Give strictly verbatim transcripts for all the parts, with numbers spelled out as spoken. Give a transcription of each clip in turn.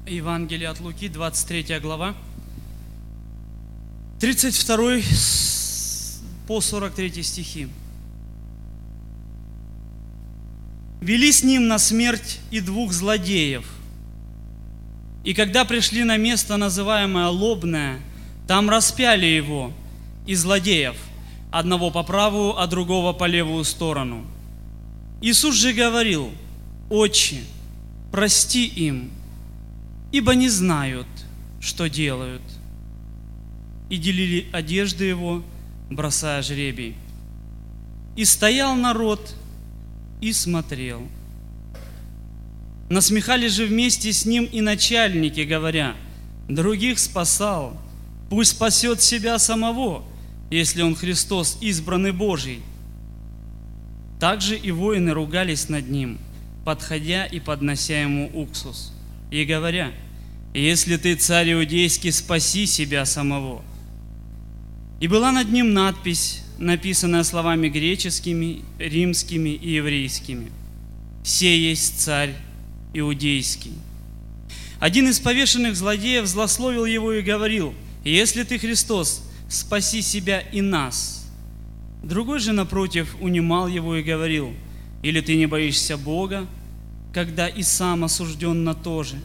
Евангелие от Луки, двадцать третья глава, тридцать второй по сорок третий стихи. «Вели с ним на смерть и двух злодеев. И когда пришли на место, называемое Лобное, там распяли его и злодеев, одного по правую, а другого по левую сторону. Иисус же говорил: Отче, прости им, ибо не знают, что делают. И делили одежды его, бросая жребий. И стоял народ и смотрел. Насмехались же вместе с ним и начальники, говоря: других спасал, пусть спасет себя самого, если он Христос, избранный Божий. Также и воины ругались над ним, подходя и поднося ему уксус, и говоря: если ты царь иудейский, спаси себя самого. И была над ним надпись, написанная словами греческими, римскими и еврейскими: «Се есть царь иудейский». Один из повешенных злодеев злословил его и говорил: если ты Христос, спаси себя и нас. Другой же, напротив, унимал его и говорил: или ты не боишься Бога, когда и сам осужден на то же?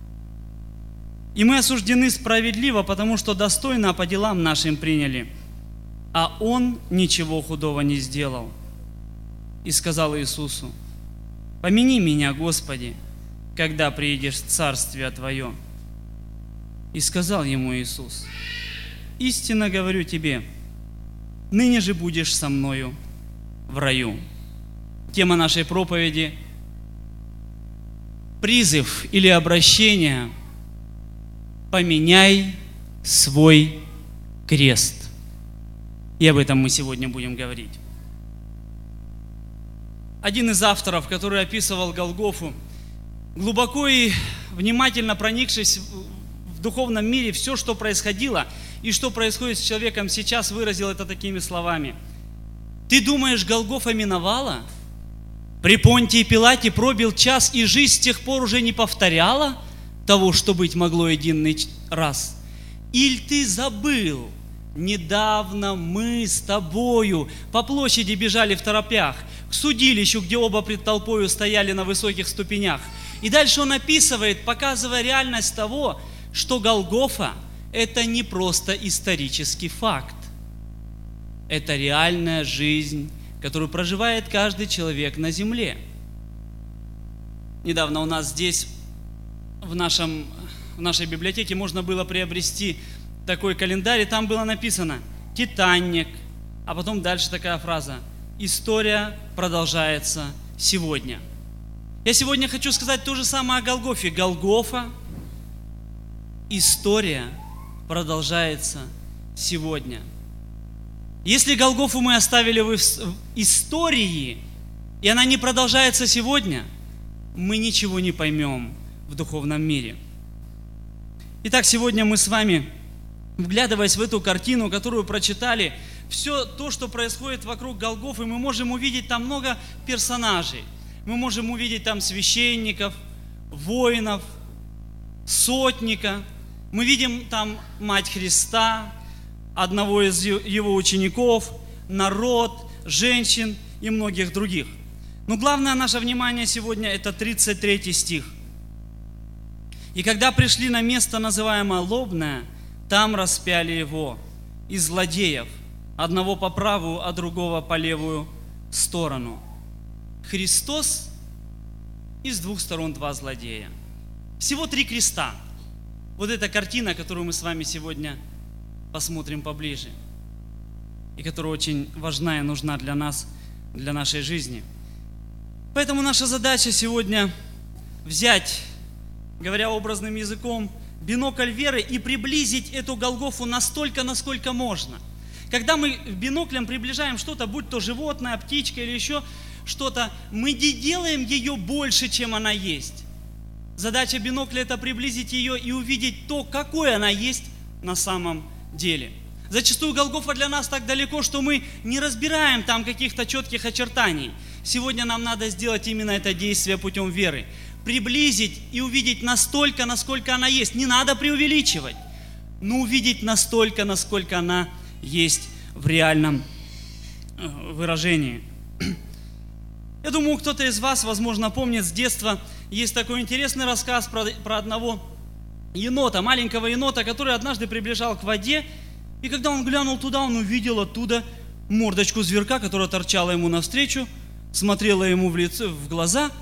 И мы осуждены справедливо, потому что достойно по делам нашим приняли, а он ничего худого не сделал. И сказал Иисусу: помяни меня, Господи, когда приедешь в царствие Твое. И сказал ему Иисус: истинно говорю тебе, ныне же будешь со мною в раю. Тема нашей проповеди – призыв или обращение: поменяй свой крест. И об этом мы сегодня будем говорить. Один из авторов, который описывал Голгофу, глубоко и внимательно проникшись в духовном мире все, что происходило и что происходит с человеком сейчас, выразил это такими словами: «Ты думаешь, Голгофа миновала? При Понтии Пилате пробил час, и жизнь с тех пор уже не повторяла того, что быть могло единый раз? Иль ты забыл, недавно мы с тобою по площади бежали в торопях к судилищу, где оба пред толпою стояли на высоких ступенях». И дальше он описывает, показывая реальность того, что Голгофа – это не просто исторический факт. Это реальная жизнь, которую проживает каждый человек на земле. Недавно у нас здесь, в, нашем, в нашей библиотеке, можно было приобрести такой календарь, и там было написано «Титаник», а потом дальше такая фраза: «История продолжается сегодня». Я сегодня хочу сказать то же самое о Голгофе. Голгофа, история продолжается сегодня. Если Голгофу мы оставили в истории, и она не продолжается сегодня, мы ничего не поймем в духовном мире. Итак, сегодня мы с вами, вглядываясь в эту картину, которую прочитали, все то, что происходит вокруг Голгофы, мы можем увидеть там много персонажей. Мы можем увидеть там священников, воинов, сотника. Мы видим там мать Христа, одного из его учеников, народ, женщин и многих других. Но главное наше внимание сегодня – это тридцать третий стих. «И когда пришли на место, называемое Лобное, там распяли его и злодеев, одного по правую, а другого по левую сторону». Христос и с двух сторон два злодея. Всего три креста. Вот эта картина, которую мы с вами сегодня посмотрим поближе, и которая очень важна и нужна для нас, для нашей жизни. Поэтому наша задача сегодня взять, говоря образным языком, бинокль веры и приблизить эту Голгофу настолько, насколько можно. Когда мы биноклем приближаем что-то, будь то животное, птичка или еще что-то, мы не делаем ее больше, чем она есть. Задача бинокля – это приблизить ее и увидеть то, какой она есть на самом деле. Зачастую Голгофа для нас так далеко, что мы не разбираем там каких-то четких очертаний. Сегодня нам надо сделать именно это действие путем веры. приблизить и увидеть настолько, насколько она есть. Не надо преувеличивать, но увидеть настолько, насколько она есть в реальном выражении. Я думаю, кто-то из вас, возможно, помнит с детства, есть такой интересный рассказ про, про одного енота, маленького енота, который однажды приближал к воде, и когда он глянул туда, он увидел оттуда мордочку зверька, которая торчала ему навстречу, смотрела ему в лицо, в глаза.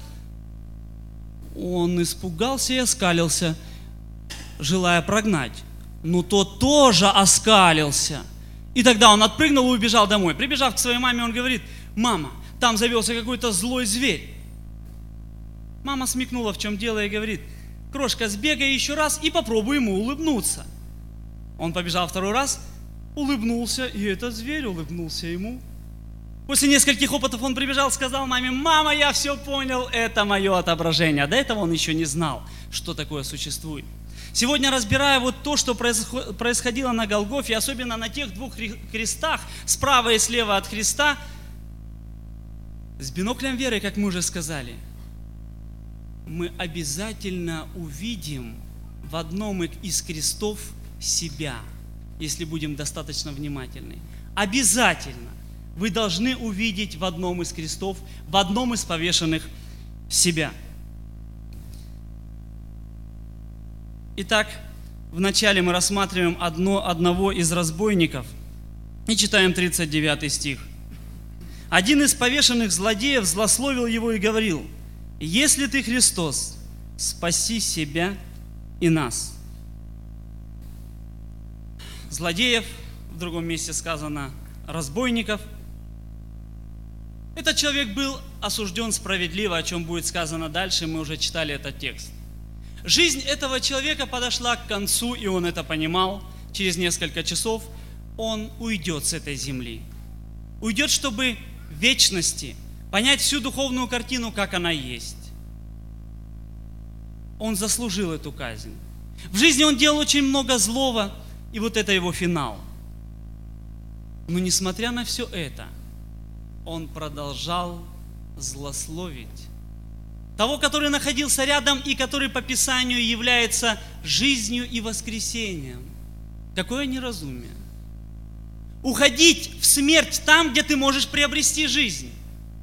Он испугался и оскалился, желая прогнать. Но тот тоже оскалился. И тогда он отпрыгнул и убежал домой. Прибежав к своей маме, он говорит: «Мама, там завелся какой-то злой зверь». Мама смекнула, в чем дело, и говорит: «Крошка, сбегай еще раз и попробуй ему улыбнуться». Он побежал второй раз, улыбнулся, и этот зверь улыбнулся ему. После нескольких опытов он прибежал, сказал маме: «Мама, я все понял, это мое отображение». До этого он еще не знал, что такое существует. Сегодня, разбирая вот то, что происходило на Голгофе, особенно на тех двух крестах, справа и слева от Христа, с биноклем веры, как мы уже сказали, мы обязательно увидим в одном из крестов себя, если будем достаточно внимательны. Обязательно вы должны увидеть в одном из крестов, в одном из повешенных себя. Итак, вначале мы рассматриваем одно, одного из разбойников и читаем тридцать девятый стих. «Один из повешенных злодеев злословил его и говорил: „Если ты Христос, спаси себя и нас“». Злодеев, в другом месте сказано разбойников. Этот человек был осужден справедливо, о чем будет сказано дальше, мы уже читали этот текст. Жизнь этого человека подошла к концу, и он это понимал. Через несколько часов он уйдет с этой земли. Уйдет, чтобы в вечности понять всю духовную картину, как она есть. Он заслужил эту казнь. В жизни он делал очень много злого, и вот это его финал. Но несмотря на все это, он продолжал злословить того, который находился рядом и который по Писанию является жизнью и воскресением. Какое неразумие! Уходить в смерть там, где ты можешь приобрести жизнь.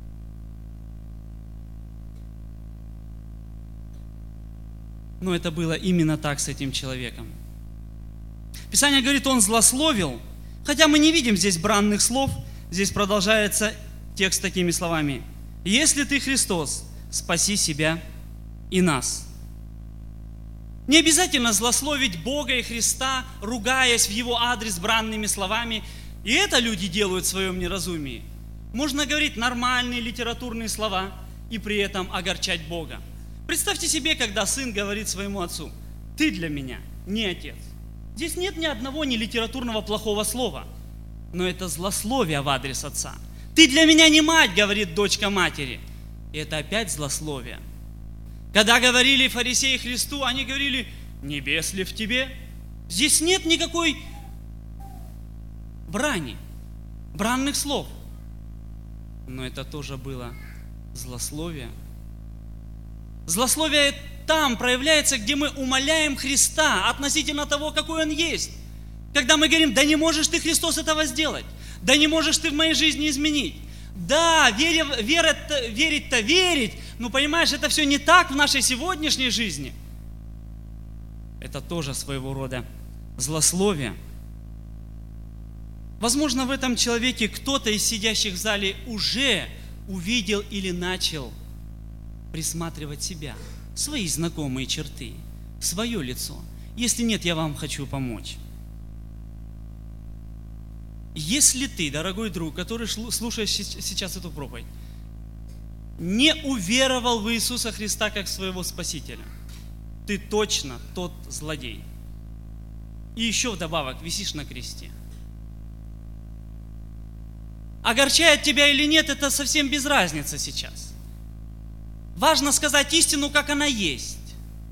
Но это было именно так с этим человеком. Писание говорит, он злословил, хотя мы не видим здесь бранных слов, здесь продолжается текст такими словами: «Если ты Христос, спаси себя и нас». Не обязательно злословить Бога и Христа, ругаясь в Его адрес бранными словами. И это люди делают в своем неразумии. Можно говорить нормальные литературные слова и при этом огорчать Бога. Представьте себе, когда сын говорит своему отцу: «Ты для меня не отец». Здесь нет ни одного не литературного плохого слова, но это злословие в адрес отца. «Ты для меня не мать», говорит дочка матери. И это опять злословие. Когда говорили фарисеи Христу, они говорили: «Небес ли в тебе?» Здесь нет никакой брани, бранных слов. Но это тоже было злословие. Злословие там проявляется, где мы умаляем Христа относительно того, какой Он есть. Когда мы говорим: «Да не можешь ты, Христос, этого сделать, да не можешь ты в моей жизни изменить». Да, веря, верить-то, верить-то верить, но понимаешь, это все не так в нашей сегодняшней жизни. Это тоже своего рода злословие. Возможно, в этом человеке кто-то из сидящих в зале уже увидел или начал присматривать себя, свои знакомые черты, свое лицо. Если нет, я вам хочу помочь. Если ты, дорогой друг, который слушаешь сейчас эту проповедь, не уверовал в Иисуса Христа как своего Спасителя, ты точно тот злодей. И еще вдобавок висишь на кресте. Огорчает тебя или нет, это совсем без разницы сейчас. Важно сказать истину, как она есть.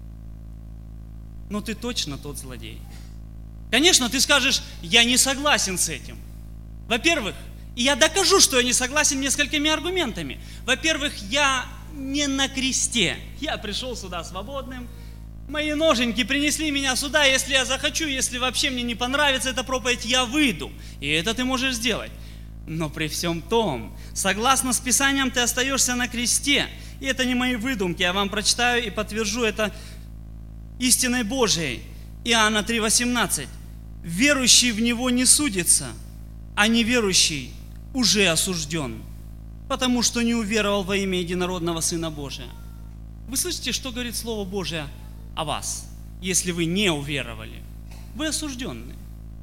Но ты точно тот злодей. Конечно, ты скажешь: «Я не согласен с этим». Во-первых, и я докажу, что я не согласен несколькими аргументами. Во-первых, я не на кресте. Я пришел сюда свободным. Мои ноженьки принесли меня сюда. Если я захочу, если вообще мне не понравится эта проповедь, я выйду. И это ты можешь сделать. Но при всем том, согласно с Писанием, ты остаешься на кресте. И это не мои выдумки. Я вам прочитаю и подтвержу это истиной Божией. Иоанна три восемнадцать. Верующий в Него не судится, а неверующий уже осужден, потому что не уверовал во имя единородного Сына Божия. Вы слышите, что говорит Слово Божие о вас, если вы не уверовали? Вы осужденны.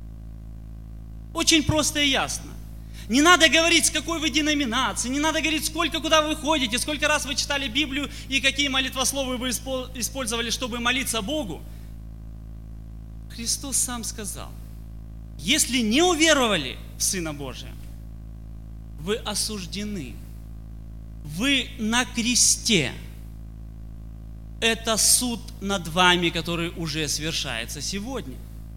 Очень просто и ясно. Не надо говорить, с какой вы деноминации, не надо говорить, сколько, куда вы ходите, сколько раз вы читали Библию и какие молитвословы вы использовали, чтобы молиться Богу. Христос сам сказал, если не уверовали в Сына Божия, вы осуждены, вы на кресте. Это суд над вами, который уже совершается сегодня.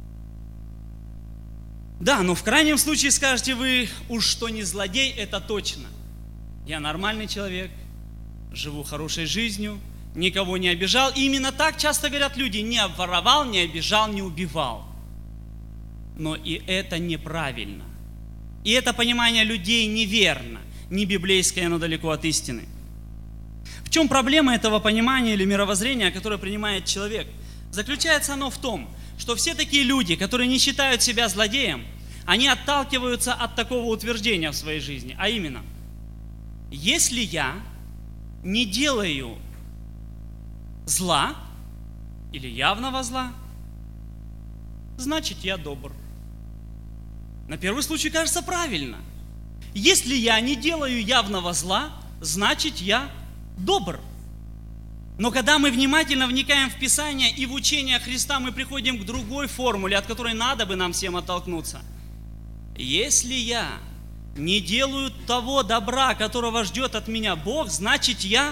Да, но в крайнем случае скажете вы, уж что не злодей, это точно. Я нормальный человек, живу хорошей жизнью, никого не обижал. И именно так часто говорят люди, не обворовал, не обижал, не убивал. Но и это неправильно. И это понимание людей неверно, не библейское, оно далеко от истины. В чем проблема этого понимания или мировоззрения, которое принимает человек? Заключается оно в том, что все такие люди, которые не считают себя злодеем, они отталкиваются от такого утверждения в своей жизни, а именно, если я не делаю зла или явного зла, значит я добр. На первый случай кажется правильно. Если я не делаю явного зла, значит я добр. Но когда мы внимательно вникаем в Писание и в учение Христа, мы приходим к другой формуле, от которой надо бы нам всем оттолкнуться. Если я не делаю того добра, которого ждет от меня Бог, значит я,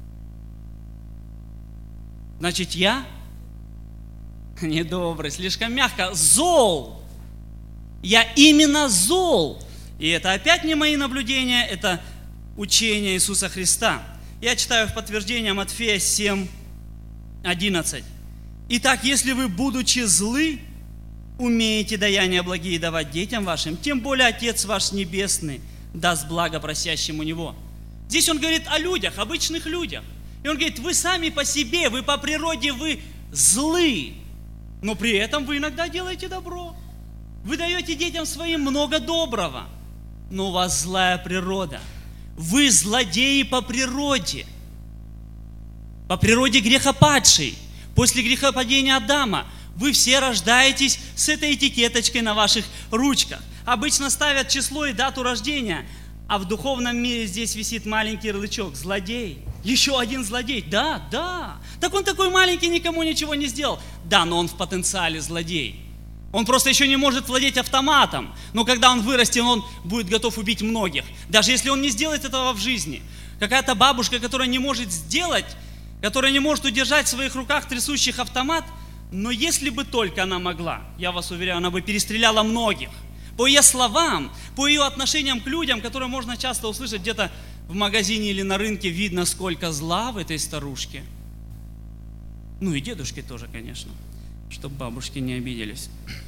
значит я недобрый, слишком мягко, зол. Я именно зол. И это опять не мои наблюдения, это учение Иисуса Христа. Я читаю в подтверждение Матфея семь одиннадцать. Итак, если вы, будучи злы, умеете даяния благие давать детям вашим, тем более Отец ваш Небесный даст благо просящему Него. Здесь он говорит о людях, обычных людях. И он говорит, вы сами по себе, вы по природе, вы злы, но при этом вы иногда делаете добро. Вы даете детям своим много доброго, но у вас злая природа. Вы злодеи по природе, по природе грехопадшей. После грехопадения Адама вы все рождаетесь с этой этикеточкой на ваших ручках. Обычно ставят число и дату рождения, а в духовном мире здесь висит маленький ярлычок «злодей». Еще один злодей. Да, да. Так он такой маленький, никому ничего не сделал. Да, но он в потенциале злодей. Он просто еще не может владеть автоматом. Но когда он вырастет, он будет готов убить многих. Даже если он не сделает этого в жизни. Какая-то бабушка, которая не может сделать, которая не может удержать в своих руках трясущих автомат, но если бы только она могла, я вас уверяю, она бы перестреляла многих. По ее словам, по ее отношениям к людям, которые можно часто услышать где-то в магазине или на рынке, видно, сколько зла в этой старушке. Ну и дедушки тоже, конечно, чтобы бабушки не обиделись.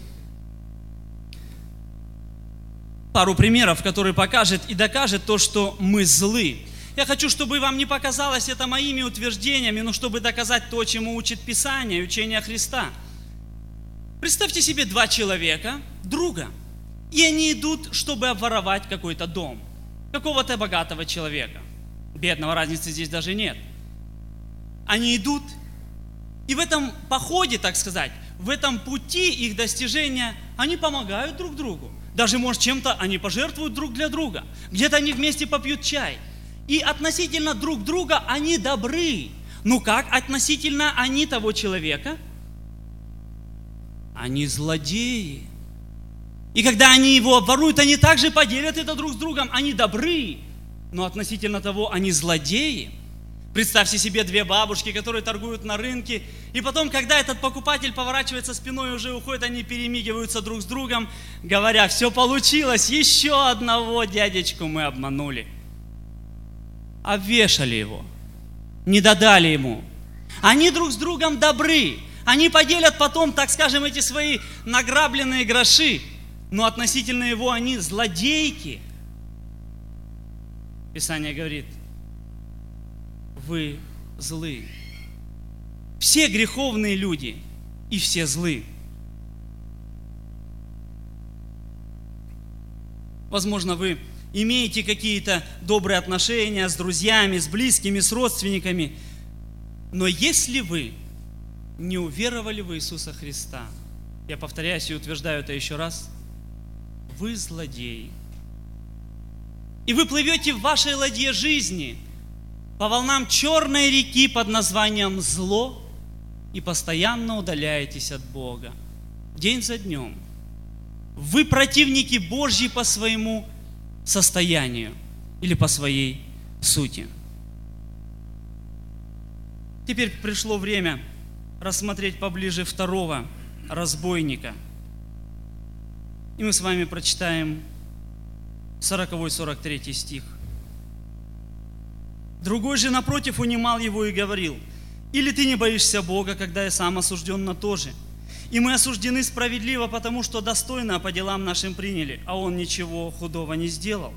Пару примеров, которые покажет и докажет то, что мы злы. Я хочу, чтобы вам не показалось это моими утверждениями, но чтобы доказать то, чему учит Писание и учение Христа. Представьте себе два человека, друга, и они идут, чтобы обворовать какой-то дом, какого-то богатого человека. Бедного, разницы здесь даже нет. Они идут, и в этом походе, так сказать, в этом пути их достижения, они помогают друг другу. Даже, может, чем-то они пожертвуют друг для друга. Где-то они вместе попьют чай. И относительно друг друга они добры. Ну как относительно они того человека? Они злодеи. И когда они его обворуют, они также поделят это друг с другом. Они добры, но относительно того они злодеи. Представьте себе две бабушки, которые торгуют на рынке, и потом, когда этот покупатель поворачивается спиной и уже уходит, они перемигиваются друг с другом, говоря, все получилось, еще одного дядечку мы обманули. Обвешали его. не додали ему. Они друг с другом добры. Они поделят потом, так скажем, эти свои награбленные гроши. Но относительно его они злодейки. Писание говорит, вы злы. Все греховные люди и все злы. Возможно, вы имеете какие-то добрые отношения с друзьями, с близкими, с родственниками. Но если вы не уверовали в Иисуса Христа, я повторяюсь и утверждаю это еще раз, вы злодеи. И вы плывете в вашей ладье жизни по волнам черной реки под названием зло и постоянно удаляетесь от Бога. День за днем. Вы противники Божьи по своему состоянию или по своей сути. Теперь пришло время рассмотреть поближе второго разбойника. И мы с вами прочитаем сороковой-сорок третий стих. Другой же напротив унимал его и говорил: или ты не боишься Бога, когда я сам осужден на то же? И мы осуждены справедливо, потому что достойно по делам нашим приняли, а он ничего худого не сделал.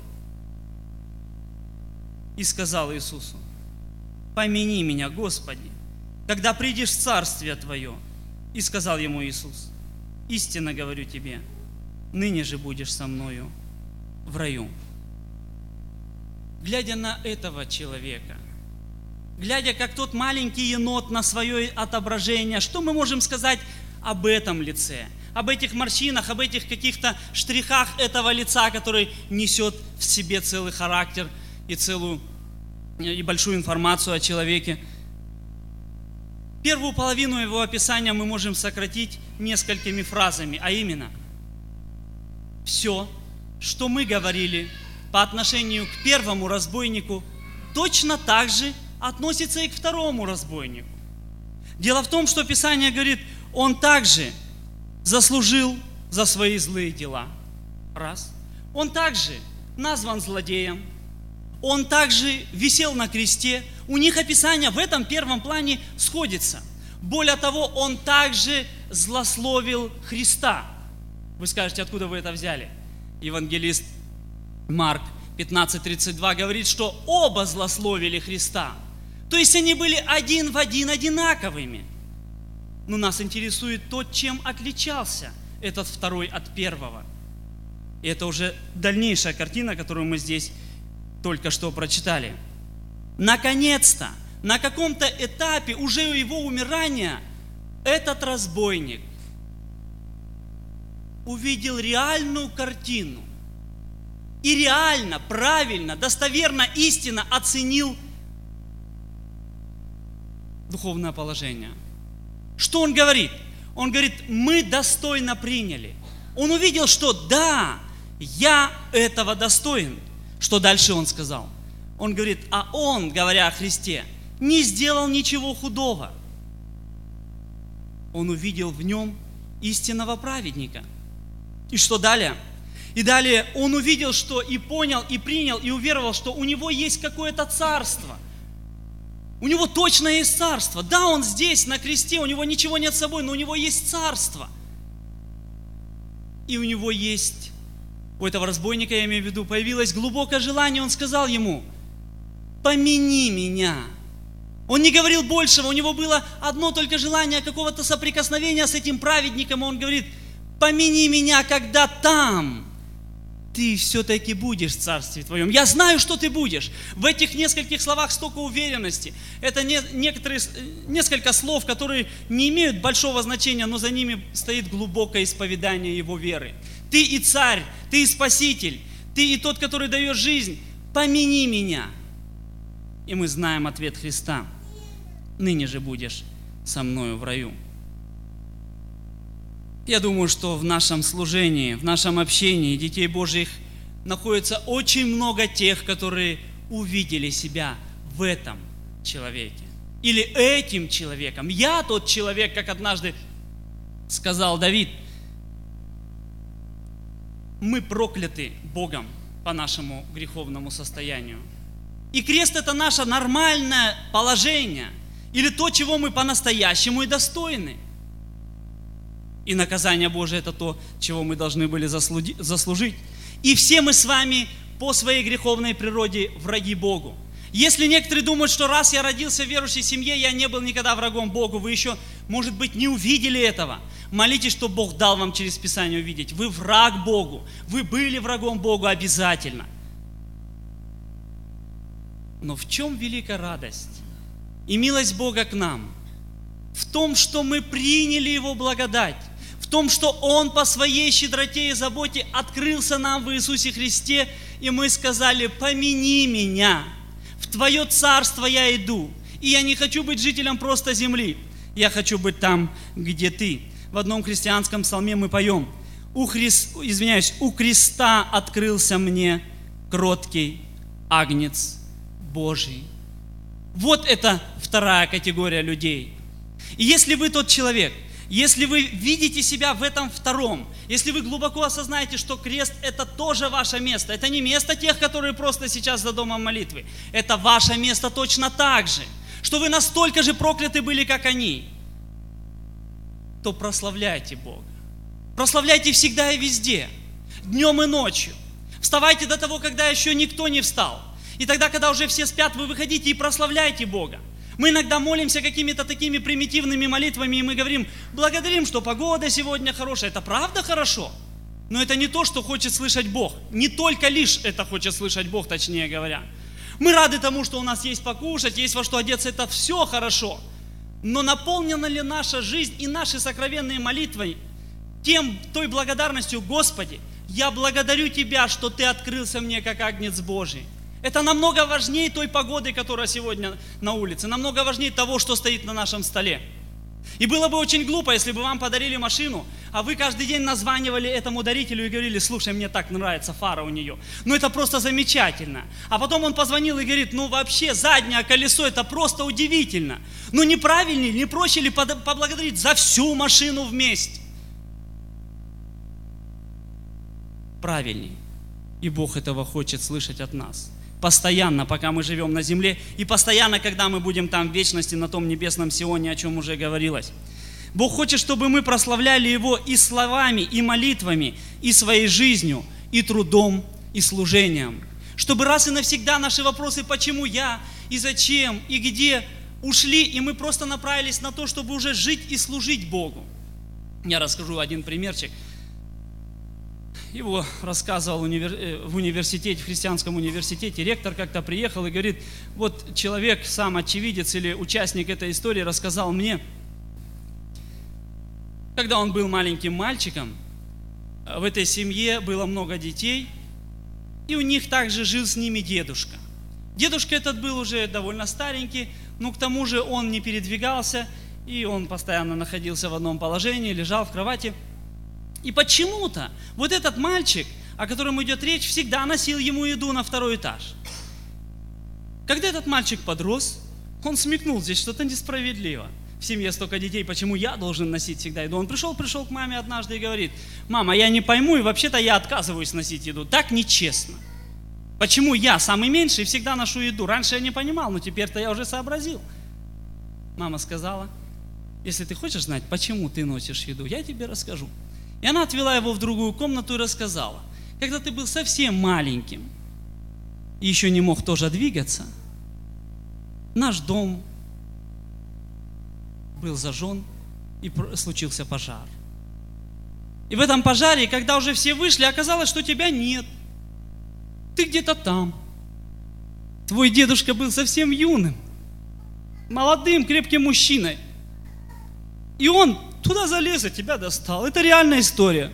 И сказал Иисусу: помяни меня, Господи, когда придешь в Царствие Твое. И сказал ему Иисус: истинно говорю тебе, ныне же будешь со мною в раю. Глядя на этого человека, глядя, как тот маленький енот на свое отображение, что мы можем сказать об этом лице, об этих морщинах, об этих каких-то штрихах этого лица, который несет в себе целый характер и целую и большую информацию о человеке? Первую половину его описания мы можем сократить несколькими фразами, а именно: все, что мы говорили по отношению к первому разбойнику, точно так же относится и к второму разбойнику. Дело в том, что Писание говорит, он также заслужил за свои злые дела. Раз. Он также назван злодеем. Он также висел на кресте. У них описание в этом первом плане сходится. Более того, он также злословил Христа. Вы скажете, откуда вы это взяли? Евангелист Марк пятнадцать тридцать два говорит, что оба злословили Христа. То есть они были один в один одинаковыми. Но нас интересует то, чем отличался этот второй от первого. И это уже дальнейшая картина, которую мы здесь только что прочитали. Наконец-то, на каком-то этапе уже у его умирания этот разбойник увидел реальную картину и реально, правильно, достоверно, истинно оценил духовное положение. Что он говорит? Он говорит, мы достойно приняли. Он увидел, что да, я этого достоин. Что дальше он сказал? Он говорит, а он, говоря о Христе, не сделал ничего худого. Он увидел в нем истинного праведника. И что далее? И далее он увидел, что и понял, и принял, и уверовал, что у него есть какое-то царство. У него точно есть царство. Да, он здесь, на кресте, у него ничего нет с собой, но у него есть царство. И у него есть, у этого разбойника, я имею в виду, появилось глубокое желание, он сказал ему, помяни меня. Он не говорил большего, у него было одно только желание какого-то соприкосновения с этим праведником, и он говорит, помяни меня, когда там ты все-таки будешь в Царстве Твоем. Я знаю, что ты будешь. В этих нескольких словах столько уверенности. Это не, некоторые, несколько слов, которые не имеют большого значения, но за ними стоит глубокое исповедание его веры. Ты и царь, ты и спаситель, ты и тот, который даешь жизнь. Помяни меня. И мы знаем ответ Христа. Ныне же будешь со мною в раю. Я думаю, что в нашем служении, в нашем общении детей Божьих находится очень много тех, которые увидели себя в этом человеке. Или этим человеком. Я тот человек, как однажды сказал Давид. Мы прокляты Богом по нашему греховному состоянию. И крест – это наше нормальное положение, или то, чего мы по-настоящему и достойны. И наказание Божие – это то, чего мы должны были заслужить. И все мы с вами по своей греховной природе враги Богу. Если некоторые думают, что раз я родился в верующей семье, я не был никогда врагом Богу, вы еще, может быть, не увидели этого. Молитесь, чтобы Бог дал вам через Писание увидеть. Вы враг Богу. Вы были врагом Богу обязательно. Но в чем великая радость и милость Бога к нам? В том, что мы приняли Его благодать. В том, что Он по своей щедроте и заботе открылся нам в Иисусе Христе, и мы сказали: помяни меня. В Твое царство я иду, и я не хочу быть жителем просто земли. Я хочу быть там, где Ты. В одном христианском псалме мы поем: у Христ... извиняюсь, у креста открылся мне кроткий агнец Божий. Вот это вторая категория людей. И если вы тот человек, если вы видите себя в этом втором, если вы глубоко осознаете, что крест – это тоже ваше место, это не место тех, которые просто сейчас за домом молитвы, это ваше место точно так же, что вы настолько же прокляты были, как они, то прославляйте Бога. Прославляйте всегда и везде, днем и ночью. Вставайте до того, когда еще никто не встал. И тогда, когда уже все спят, вы выходите и прославляйте Бога. Мы иногда молимся какими-то такими примитивными молитвами, и мы говорим: благодарим, что погода сегодня хорошая. Это правда хорошо, но это не то, что хочет слышать Бог. Не только лишь это хочет слышать Бог, точнее говоря. Мы рады тому, что у нас есть покушать, есть во что одеться, это все хорошо. Но наполнена ли наша жизнь и наши сокровенные молитвы тем, той благодарностью: Господи, я благодарю Тебя, что Ты открылся мне, как агнец Божий. Это намного важнее той погоды, которая сегодня на улице, намного важнее того, что стоит на нашем столе. И было бы очень глупо, если бы вам подарили машину, а вы каждый день названивали этому дарителю и говорили: слушай, мне так нравится фара у нее, ну это просто замечательно. А потом он позвонил и говорит: ну вообще заднее колесо, это просто удивительно. Ну не правильнее, не проще ли поблагодарить за всю машину вместе? Правильней. И Бог этого хочет слышать от нас. Постоянно, пока мы живем на земле, и постоянно, когда мы будем там в вечности, на том небесном Сионе, о чем уже говорилось. Бог хочет, чтобы мы прославляли Его и словами, и молитвами, и своей жизнью, и трудом, и служением. Чтобы раз и навсегда наши вопросы «почему я?», и «зачем?», и «где?» ушли, и мы просто направились на то, чтобы уже жить и служить Богу. Я расскажу один примерчик. Его рассказывал в университете, в христианском университете. Ректор как-то приехал и говорит: вот человек, сам очевидец или участник этой истории, рассказал мне, когда он был маленьким мальчиком, в этой семье было много детей, и у них также жил с ними дедушка. Дедушка этот был уже довольно старенький, но к тому же он не передвигался, и он постоянно находился в одном положении, лежал в кровати. И почему-то вот этот мальчик, о котором идет речь, всегда носил ему еду на второй этаж. Когда этот мальчик подрос, он смекнул: здесь что-то несправедливо. В семье столько детей, почему я должен носить всегда еду? Он пришел, пришел к маме однажды и говорит: мама, я не пойму, и вообще-то я отказываюсь носить еду. Так нечестно. Почему я, самый меньший, всегда ношу еду? Раньше я не понимал, но теперь-то я уже сообразил. Мама сказала: если ты хочешь знать, почему ты носишь еду, я тебе расскажу. И она отвела его в другую комнату и рассказала: когда ты был совсем маленьким и еще не мог тоже двигаться, наш дом был зажжен и случился пожар. И в этом пожаре, когда уже все вышли, оказалось, что тебя нет. Ты где-то там. Твой дедушка был совсем юным, молодым, крепким мужчиной. И он туда залез и тебя достал. Это реальная история.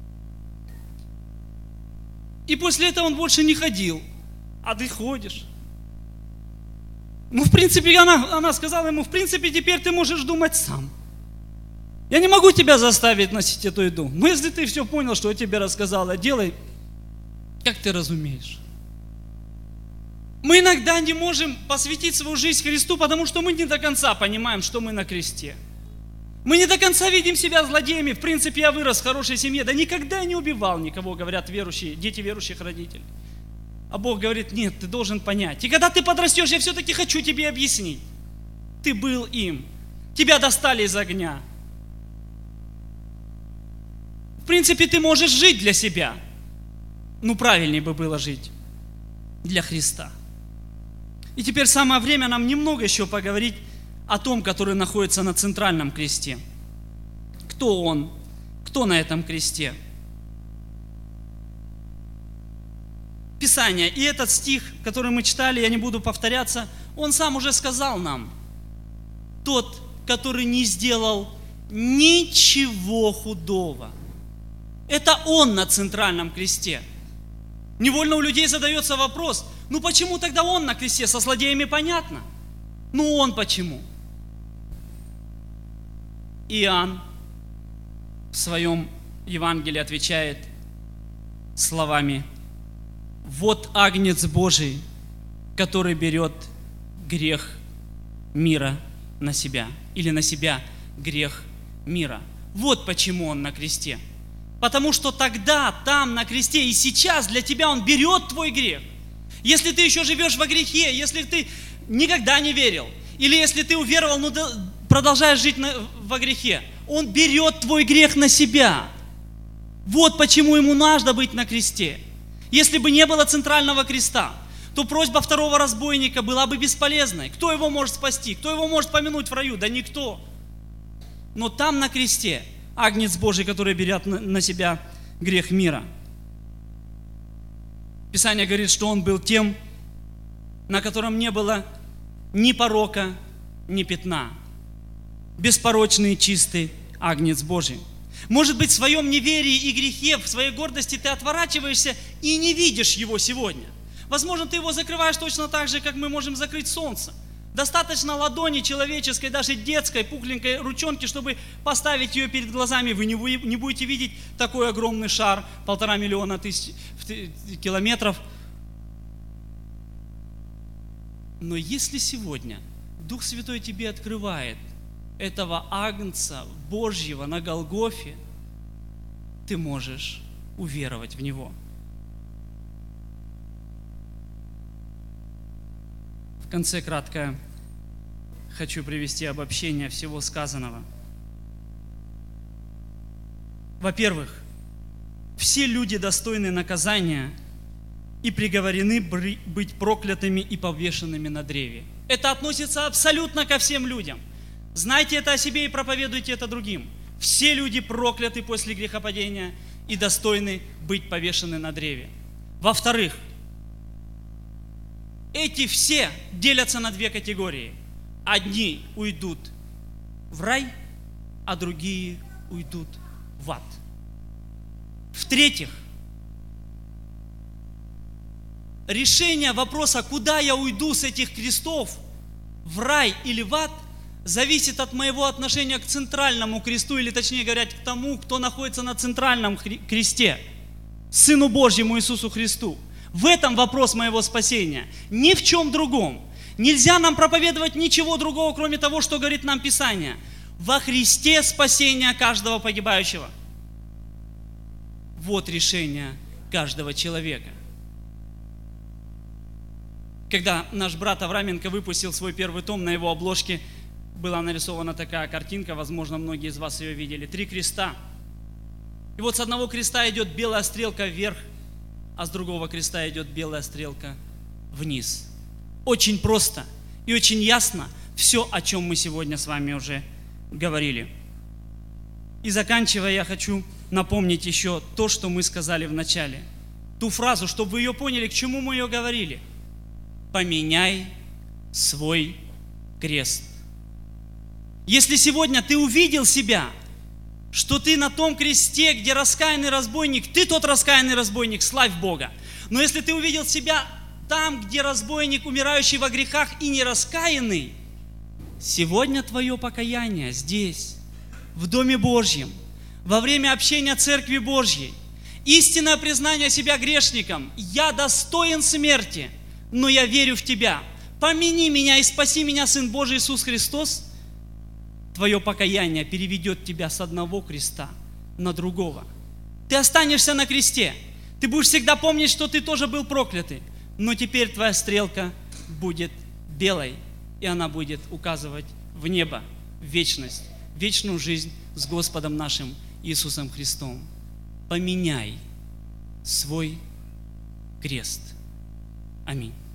И после этого он больше не ходил, а ты ходишь. Ну, в принципе, она, она сказала ему: в принципе, теперь ты можешь думать сам. Я не могу тебя заставить носить эту еду. Но если ты все понял, что я тебе рассказала, делай, как ты разумеешь. Мы иногда не можем посвятить свою жизнь Христу, потому что мы не до конца понимаем, что мы на кресте. Мы не до конца видим себя злодеями. В принципе, я вырос в хорошей семье. Да никогда не убивал никого, говорят верующие, дети верующих родителей. А Бог говорит: нет, ты должен понять. И когда ты подрастешь, я все-таки хочу тебе объяснить. Ты был им. Тебя достали из огня. В принципе, ты можешь жить для себя. Ну, правильнее бы было жить для Христа. И теперь самое время нам немного еще поговорить о том, который находится на центральном кресте. Кто он? Кто на этом кресте? Писание. И этот стих, который мы читали, я не буду повторяться, он сам уже сказал нам: тот, который не сделал ничего худого. Это он на центральном кресте. Невольно у людей задается вопрос: ну почему тогда он на кресте? Со злодеями понятно. Ну он почему? Иоанн в своем Евангелии отвечает словами: вот Агнец Божий, который берет грех мира на себя, или на себя грех мира. Вот почему он на кресте. Потому что тогда, там, на кресте и сейчас для тебя он берет твой грех. Если ты еще живешь во грехе, если ты никогда не верил, или если ты уверовал, но продолжаешь жить на, во грехе, он берет твой грех на себя. Вот почему ему надо быть на кресте. Если бы не было центрального креста, то просьба второго разбойника была бы бесполезной. Кто его может спасти? Кто его может помянуть в раю? Да никто. Но там на кресте Агнец Божий, который берет на себя грех мира. Писание говорит, что он был тем, на котором не было ни порока, ни пятна. Беспорочный, чистый Агнец Божий. Может быть, в своем неверии и грехе, в своей гордости ты отворачиваешься и не видишь его сегодня. Возможно, ты его закрываешь точно так же, как мы можем закрыть солнце. Достаточно ладони человеческой, даже детской, пухленькой ручонки, чтобы поставить ее перед глазами. Вы не будете видеть такой огромный шар, полтора миллиона тысяч километров. Но если сегодня Дух Святой тебе открывает этого Агнца Божьего на Голгофе, ты можешь уверовать в Него. В конце кратко хочу привести обобщение всего сказанного. Во-первых, все люди достойны наказания и приговорены быть проклятыми и повешенными на древе. Это относится абсолютно ко всем людям. Знайте это о себе и проповедуйте это другим. Все люди прокляты после грехопадения и достойны быть повешены на древе. Во-вторых, эти все делятся на две категории. Одни уйдут в рай, а другие уйдут в ад. В-третьих, решение вопроса, куда я уйду с этих крестов, в рай или в ад, зависит от моего отношения к центральному кресту, или точнее говоря, к тому, кто находится на центральном кресте, Сыну Божьему Иисусу Христу. В этом вопрос моего спасения, ни в чем другом. Нельзя нам проповедовать ничего другого, кроме того, что говорит нам Писание. Во Христе спасение каждого погибающего. Вот решение каждого человека. Когда наш брат Авраменко выпустил свой первый том, на его обложке была нарисована такая картинка, возможно, многие из вас ее видели. Три креста. И вот с одного креста идет белая стрелка вверх, а с другого креста идет белая стрелка вниз. Очень просто и очень ясно все, о чем мы сегодня с вами уже говорили. И заканчивая, я хочу напомнить еще то, что мы сказали в начале. Ту фразу, чтобы вы ее поняли, к чему мы ее говорили. Поменяй свой крест. Если сегодня ты увидел себя, что ты на том кресте, где раскаянный разбойник, ты тот раскаянный разбойник, славь Бога. Но если ты увидел себя там, где разбойник, умирающий во грехах и не раскаянный, сегодня твое покаяние здесь, в Доме Божьем, во время общения Церкви Божьей, истинное признание себя грешником: я достоин смерти, но я верю в Тебя. Помяни меня и спаси меня, Сын Божий Иисус Христос. Твое покаяние переведет тебя с одного креста на другого. Ты останешься на кресте. Ты будешь всегда помнить, что ты тоже был проклятый. но теперь твоя стрелка будет белой, и она будет указывать в небо, в вечность, в вечную жизнь с Господом нашим Иисусом Христом. Поменяй свой крест. Аминь.